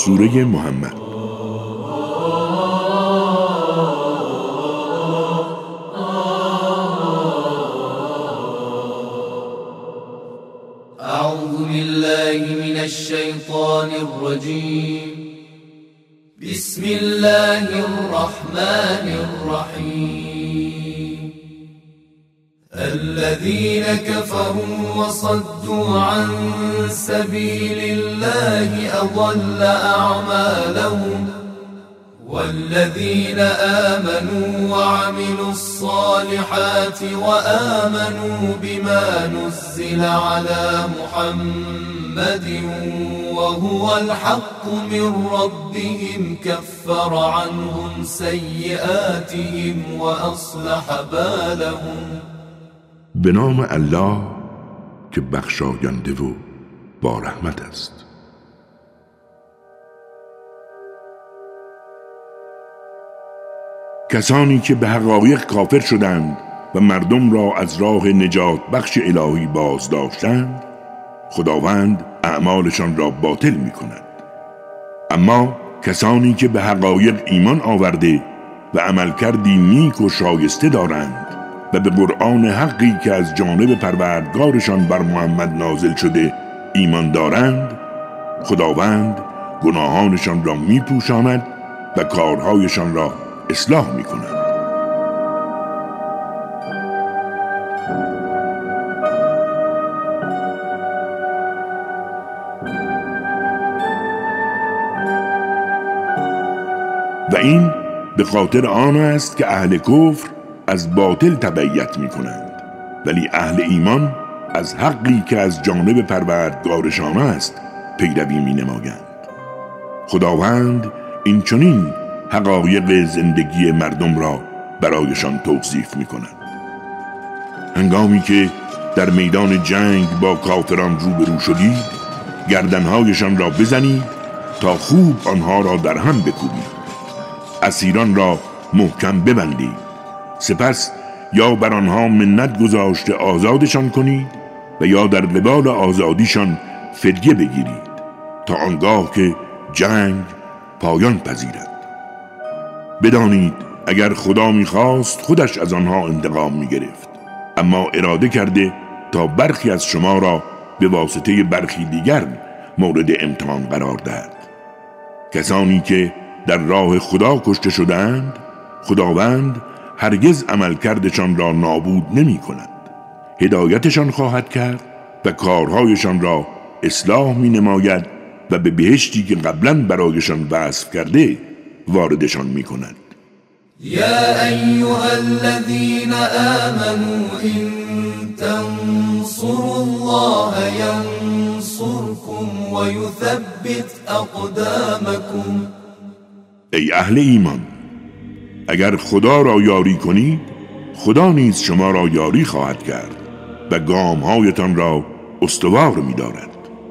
سوره محمد. اعوذ بالله من الشیطان الرجیم. بسم الله الرحمن الرحیم. الذين كفروا وصدوا عن سبيل الله أضل أعمالهم والذين آمنوا وعملوا الصالحات وآمنوا بما نزل على محمد وهو الحق من ربهم كفر عنهم سيئاتهم وأصلح بالهم. به نام الله که بخشاینده و با رحمت است. کسانی که به حقایق کافر شدند و مردم را از راه نجات بخش الهی باز داشتند، خداوند اعمالشان را باطل می کند. اما کسانی که به حقایق ایمان آورده و عملکردی نیک و شایسته دارند و به قرآن حقی که از جانب پروردگارشان بر محمد نازل شده ایمان دارند، خداوند گناهانشان را می پوشاند و کارهایشان را اصلاح می کند. و این به خاطر آن است که اهل کفر از باطل تبعیت می کنند، ولی اهل ایمان از حقی که از جانب پروردگارشان است پیروی می نمایند. خداوند این چنین حقایق زندگی مردم را برایشان توصیف می کند. هنگامی که در میدان جنگ با کافران روبرو شدید، گردنهایشان را بزنید تا خوب آنها را در هم بکوبید. اسیران را محکم ببندید. سپس یا بر آنها منت گذاشته آزادشان کنید و یا در قبال آزادیشان فدیه بگیرید تا آنگاه که جنگ پایان پذیرد. بدانید اگر خدا می‌خواست خودش از آنها انتقام می‌گرفت، اما اراده کرده تا برخی از شما را به واسطه برخی دیگر مورد امتحان قرار دهد. کسانی که در راه خدا کشته شدند، خداوند هرگز عملکردشان را نابود نمی کند. هدایتشان خواهد کرد و کارهایشان را اصلاح می نماید و به بهشتی که قبلا برایشان وصف کرده واردشان می کند. یا ایها الذین آمنوا ان تنصروا الله ینصركم و یثبت اقدامکم. ای اهل ایمان، اگر خدا را یاری کنید، خدا نیز شما را یاری خواهد کرد و گامهایتان را استوار می دارد.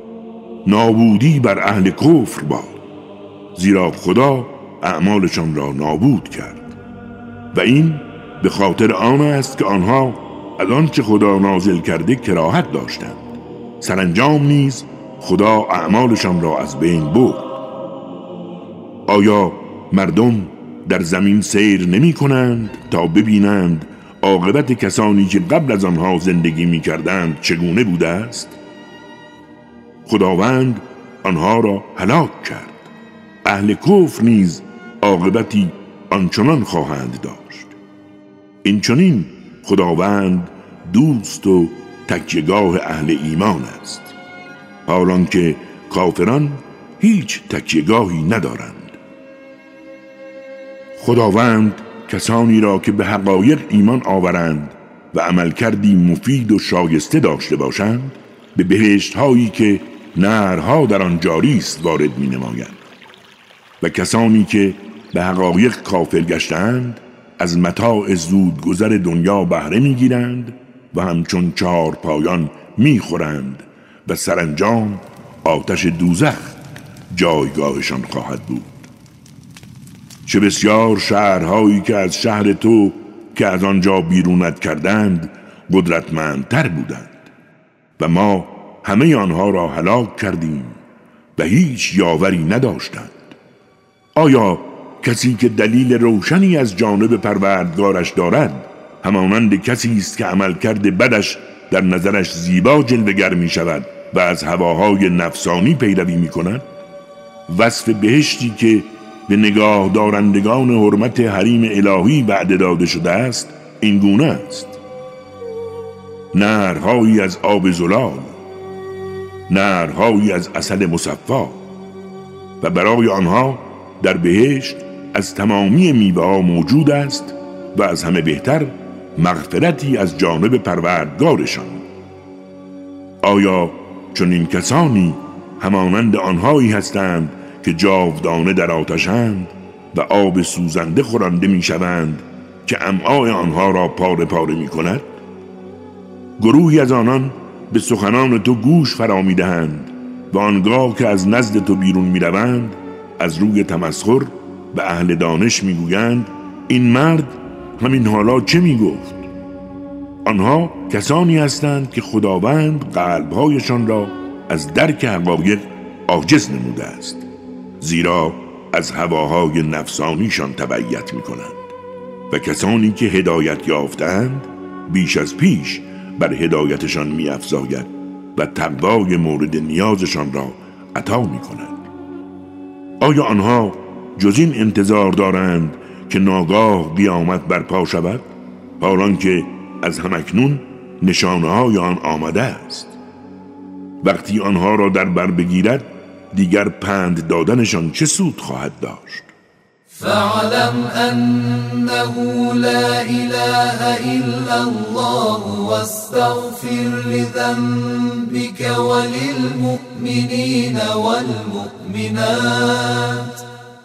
نابودی بر اهل کفر باد، زیرا خدا اعمالشان را نابود کرد و این به خاطر آن است که آنها از آنچه خدا نازل کرده کراهت داشتند. سرانجام نیز خدا اعمالشان را از بین برد. آیا مردم در زمین سیر نمی کنند تا ببینند عاقبت کسانی که قبل از آنها زندگی می کردند چگونه بوده است؟ خداوند آنها را هلاک کرد. اهل کفر نیز عاقبتی آنچنان خواهند داشت. این چنین خداوند دوست و تکیهگاه اهل ایمان است، حالان که کافران هیچ تکیهگاهی ندارند. خداوند کسانی را که به حقایق ایمان آورند و عملکردی مفید و شایسته داشته باشند به بهشت هایی که نهرها در آن جاری است وارد می نمایند و کسانی که به حقایق کافر گشتند از متاع زود گذر دنیا بهره می گیرند و همچون چهار پایان می خورند و سرانجام آتش دوزخ جایگاهشان خواهد بود. چه بسیار شهرهایی که از شهر تو که از آنجا بیرونت کردند قدرتمندتر بودند و ما همه آنها را هلاک کردیم و هیچ یاوری نداشتند. آیا کسی که دلیل روشنی از جانب پروردگارش دارد همانند کسی است که عملکرد بدش در نظرش زیبا جلوه‌گر می شود و از هواهای نفسانی پیروی می کند؟ وصف بهشتی که به نگاه دارندگان حرمت حریم الهی وعده داده شده است این گونه است: نهرهایی از آب زلال، نهرهایی از عسل مصفا، و برای آنها در بهشت از تمامی میوه‌ها موجود است و از همه بهتر مغفرتی از جانب پروردگارشان. آیا چون این کسانی همانند آنهایی هستند که جاودانه در آتشند و آب سوزنده خورانده می شوند که امعاء آنها را پاره پاره می کند؟ گروهی از آنان به سخنان تو گوش فرا می دهند و آنگاه که از نزد تو بیرون می روند از روی تمسخر به اهل دانش می گویند این مرد همین حالا چه می گفت؟ آنها کسانی هستند که خداوند قلبهایشان را از درک حقایق عاجز نموده است، زیرا از هواهای نفسانیشان تبعیت می کنند و کسانی که هدایت یافتند بیش از پیش بر هدایتشان می افزاید و تقوای مورد نیازشان را عطا می کند. آیا آنها جز این انتظار دارند که ناگاه قیامت برپا شود، حالان که از همکنون نشانه های آن آمده است؟ وقتی آنها را در بر بگیرد دیگر پند دادنشان چه سود خواهد داشت؟ فاعلم انه لا اله الا الله واستغفر لذنبك وللمؤمنين والمؤمنات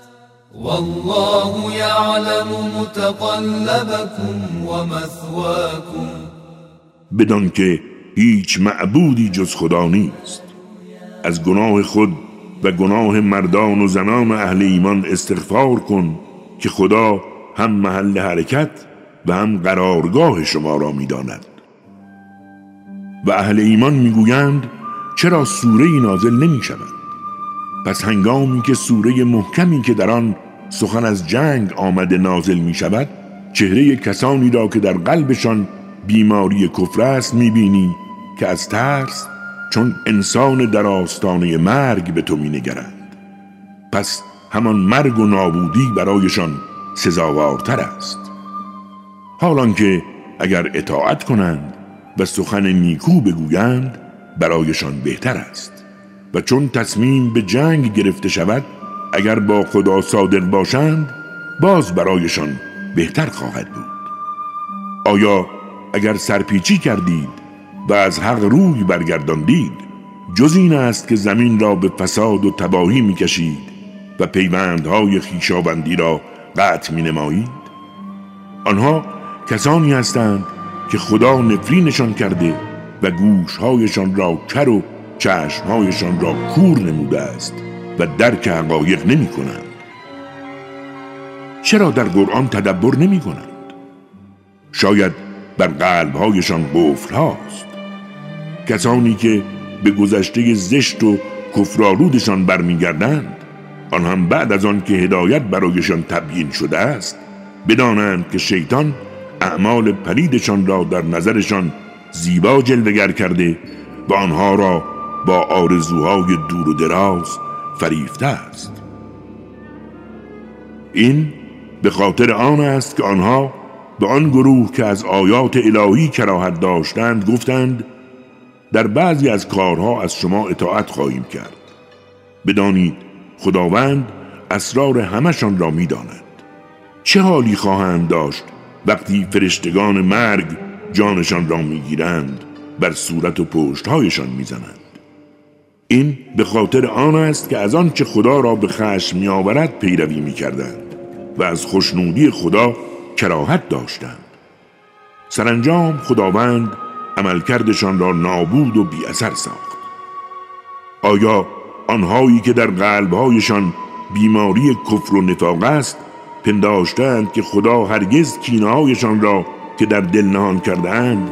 والله يعلم متقلبكم ومثواكم. بدان که هیچ معبودی جز خدا نیست. از گناه خود و گناه مردان و زنان اهل ایمان استغفار کن که خدا هم محل حرکت و هم قرارگاه شما را می‌داند. و اهل ایمان میگویند چرا سوره‌ای نازل نمی‌شود؟ پس هنگامی که سوره محکمی که در آن سخن از جنگ آمده نازل می‌شود، چهره کسانی را که در قلبشان بیماری کفر است می‌بینی که از ترس چون انسان در آستانه مرگ به تو می‌نگرند. پس همان مرگ و نابودی برایشان سزاوارتر است. حالان که اگر اطاعت کنند و سخن نیکو بگویند برایشان بهتر است. و چون تصمیم به جنگ گرفته شود اگر با خدا صادق باشند باز برایشان بهتر خواهد بود. آیا اگر سرپیچی کردید و از حق روی برگرداندید جز این است که زمین را به فساد و تباهی می‌کشید و پیوندهای خویشاوندی را قطع می‌نمایید؟ آنها کسانی هستند که خدا نفرینشان کرده و گوشهایشان را کر و چشمهایشان را کور نموده است و درک حقایق نمی کنند. چرا در قرآن تدبر نمی کنند؟ شاید بر قلبهایشان قفل هاست. کسانی که به گذشته زشت و کفرآلودشان برمیگردند آن هم بعد از آن که هدایت برایشان تبیین شده است بدانند که شیطان اعمال پلیدشان را در نظرشان زیبا جلوه‌گر کرده و آنها را با آرزوهای دور و دراز فریفته است. این به خاطر آن است که آنها به آن گروه که از آیات الهی کراهت داشتند گفتند در بعضی از کارها از شما اطاعت خواهیم کرد. بدانید خداوند اسرار همشان را می‌داند. چه حالی خواهند داشت وقتی فرشتگان مرگ جانشان را می‌گیرند بر صورت و پشت‌هایشان می‌زنند؟ این به خاطر آن است که از آن چه خدا را به خشم می‌آورد پیروی می‌کردند و از خوشنودی خدا کراهت داشتند. سرانجام خداوند عملکردشان را نابود و بی اثر ساخت. آیا آنهایی که در قلب‌هایشان بیماری کفر و نفاق است پنداشتند که خدا هرگز کینه‌هایشان را که در دل نهان کرده‌اند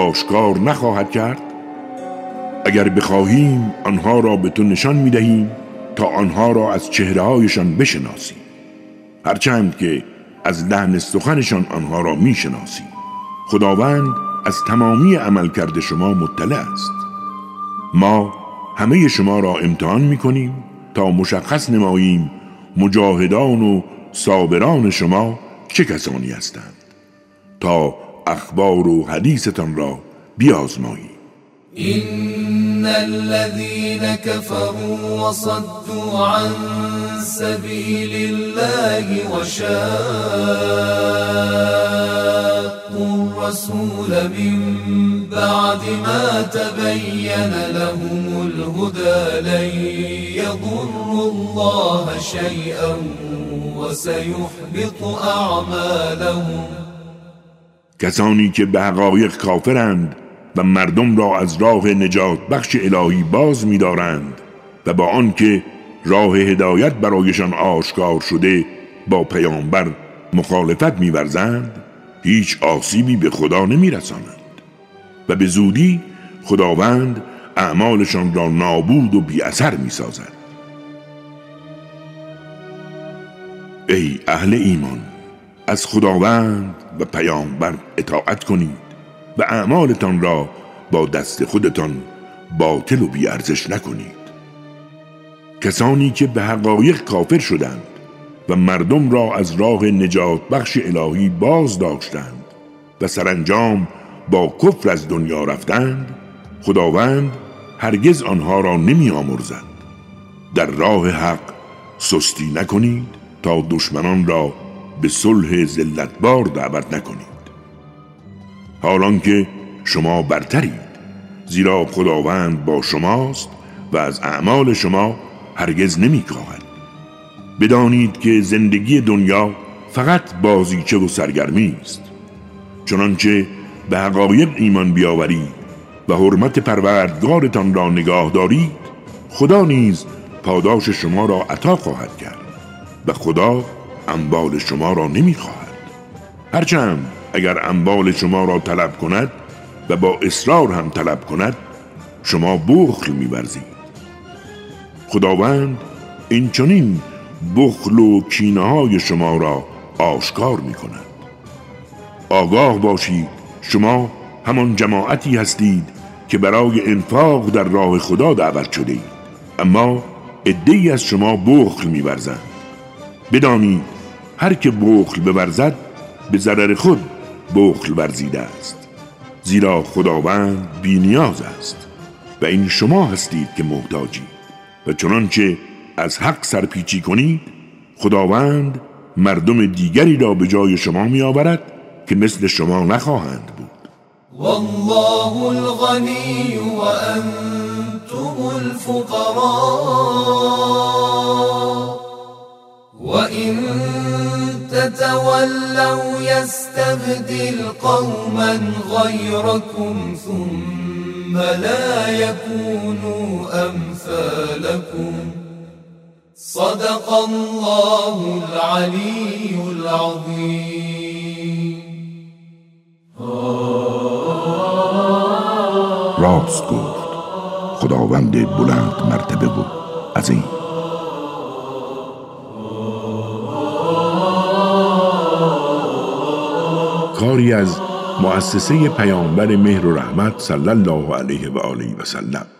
آشکار نخواهد کرد؟ اگر بخواهیم آنها را به تو نشان می‌دهیم تا آنها را از چهره‌هایشان بشناسی، هرچند که از لحن سخنشان آنها را میشناسی. خداوند از تمامی عملکرد شما مطلع است. ما همه شما را امتحان میکنیم تا مشخص نماییم مجاهدان و صابران شما چه کسانی هستند، تا اخبار و حدیثتان را بیازماییم. إن الذين كفروا وصدوا عن سبيل الله وشاقوا الرسول من بعد ما تبين لهم الهدى لن يضروا الله شيئا وسيحبط أعمالهم. کسانی که به حقایق کافرند و مردم را از راه نجات بخش الهی باز می دارند و با آنکه راه هدایت برایشان آشکار شده با پیامبر مخالفت می ورزند، هیچ آسیبی به خدا نمی رسانند و به زودی خداوند اعمالشان را نابود و بی اثر می سازد. ای اهل ایمان، از خداوند و پیامبر اطاعت کنید و اعمالتان را با دست خودتان باطل و بی ارزش نکنید. کسانی که به حقایق کافر شدند و مردم را از راه نجات بخش الهی باز داشتند و سرانجام با کفر از دنیا رفتند، خداوند هرگز آنها را نمی آمرزد. در راه حق سستی نکنید تا دشمنان را به صلح ذلتبار دعوت نکنید، حالان که شما برترید، زیرا خداوند با شماست و از اعمال شما هرگز نمی کاهد. بدانید که زندگی دنیا فقط بازیچه و سرگرمی است. چنانچه به حقایق ایمان بیاورید و حرمت پروردگارتان را نگاه دارید، خدا نیز پاداش شما را عطا خواهد کرد و خدا اموال شما را نمی خواهد. هرچند اگر اموال شما را طلب کند و با اصرار هم طلب کند، شما بخل می‌ورزید. خداوند این چنین بخل و کینه‌های شما را آشکار می‌کند. آگاه باشید شما همان جماعتی هستید که برای انفاق در راه خدا دعوت شده اید، اما عده‌ای از شما بخل می‌ورزند. بدانید هر که بخل بورزد به ضرر خود بخل ورزیده است، زیرا خداوند بی نیاز است و این شما هستید که محتاجید. و چنانچه از حق سرپیچی کنید، خداوند مردم دیگری را به جای شما می آورد که مثل شما نخواهند بود. والله الغنی و انتم الفقراء و این تتولوا يستبدل قوما غيركم ثم لا يكونوا أمثالكم صدق الله العلي العظيم. راست گفت خداوند بلند مرتبه و عظیم. کاری از مؤسسه پیامبر مهر و رحمت صلی الله علیه و آله و سلم.